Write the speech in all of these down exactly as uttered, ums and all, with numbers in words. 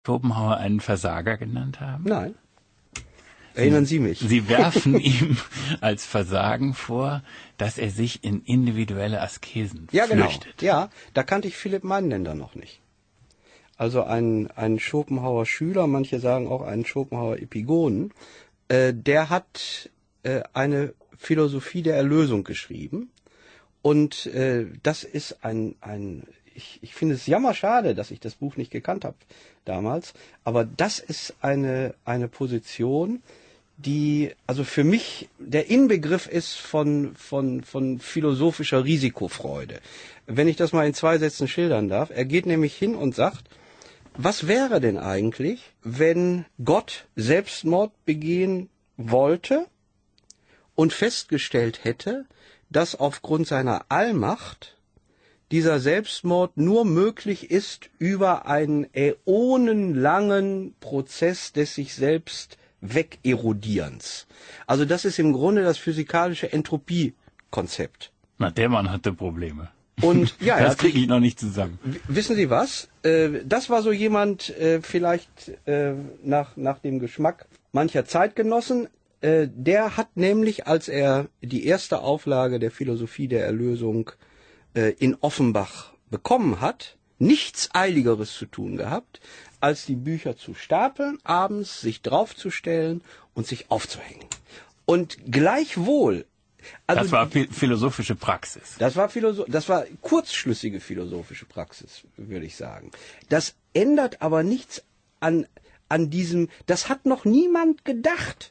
Schopenhauer einen Versager genannt haben? Nein. Erinnern Sie mich. Sie werfen ihm als Versagen vor, dass er sich in individuelle Askesen ja, flüchtet. Genau. Ja, da kannte ich Philipp Meinländer noch nicht. Also ein, ein Schopenhauer Schüler, manche sagen auch einen Schopenhauer Epigonen, äh, der hat äh, eine Philosophie der Erlösung geschrieben. Und äh, das ist ein, ein ich, ich finde es jammerschade, dass ich das Buch nicht gekannt habe damals, aber das ist eine, eine Position, die also für mich der Inbegriff ist von, von, von philosophischer Risikofreude. Wenn ich das mal in zwei Sätzen schildern darf, er geht nämlich hin und sagt, was wäre denn eigentlich, wenn Gott Selbstmord begehen wollte und festgestellt hätte, dass aufgrund seiner Allmacht dieser Selbstmord nur möglich ist über einen äonenlangen Prozess des sich selbst Wegerodierens. Also das ist im Grunde das physikalische Entropiekonzept. Na, der Mann hatte Probleme. Und ja, das kriege ich noch nicht zusammen. Wissen Sie was? Äh, das war so jemand, äh, vielleicht äh, nach, nach dem Geschmack mancher Zeitgenossen. Äh, der hat nämlich, als er die erste Auflage der Philosophie der Erlösung äh, in Offenbach bekommen hat, nichts Eiligeres zu tun gehabt, als die Bücher zu stapeln, abends sich draufzustellen und sich aufzuhängen. Und gleichwohl, also das war philosophische Praxis. Das war Philosoph das war kurzschlüssige philosophische Praxis, würde ich sagen. Das ändert aber nichts an an diesem, das hat noch niemand gedacht.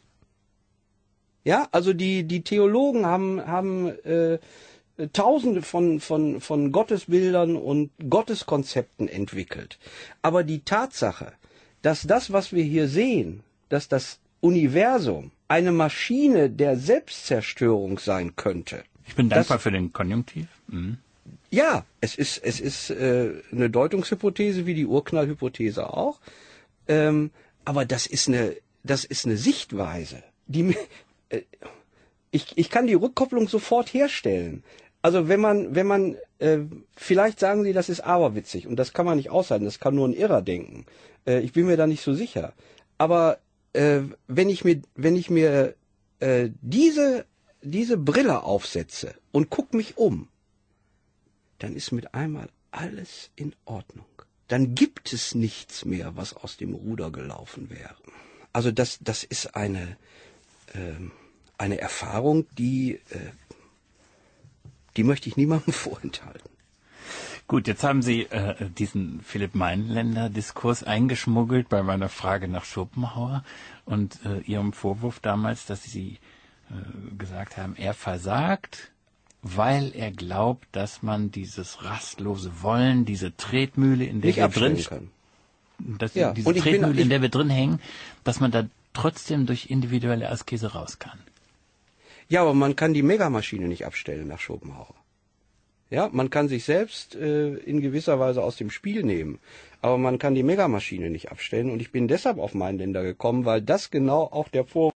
Ja, also die die Theologen haben haben äh, Tausende von, von, von Gottesbildern und Gotteskonzepten entwickelt. Aber die Tatsache, dass das, was wir hier sehen, dass das Universum eine Maschine der Selbstzerstörung sein könnte. Ich bin dankbar das, für den Konjunktiv. Mhm. Ja, es ist, es ist äh, eine Deutungshypothese wie die Urknallhypothese auch. Ähm, aber das ist eine, das ist eine Sichtweise, die äh, ich, ich kann die Rückkopplung sofort herstellen. Also wenn man, wenn man, äh, vielleicht sagen Sie, das ist aberwitzig und das kann man nicht aushalten, das kann nur ein Irrer denken. Äh, ich bin mir da nicht so sicher. Aber äh, wenn ich mir, wenn ich mir äh, diese, diese Brille aufsetze und guck mich um, dann ist mit einmal alles in Ordnung. Dann gibt es nichts mehr, was aus dem Ruder gelaufen wäre. Also das, das ist eine, äh, eine Erfahrung, die äh, Die möchte ich niemandem vorenthalten. Gut, jetzt haben Sie äh, diesen Philipp Meinländer-Diskurs eingeschmuggelt bei meiner Frage nach Schopenhauer und äh, Ihrem Vorwurf damals, dass Sie äh, gesagt haben, er versagt, weil er glaubt, dass man dieses rastlose Wollen, diese Tretmühle, in der Nicht wir drin können. dass ja. diese und ich Tretmühle, bin, ich, in der wir drin hängen, dass man da trotzdem durch individuelle Askese raus kann. Ja, aber man kann die Megamaschine nicht abstellen nach Schopenhauer. Ja, man kann sich selbst äh, in gewisser Weise aus dem Spiel nehmen, aber man kann die Megamaschine nicht abstellen. Und ich bin deshalb auf Meinländer gekommen, weil das genau auch der Vorwurf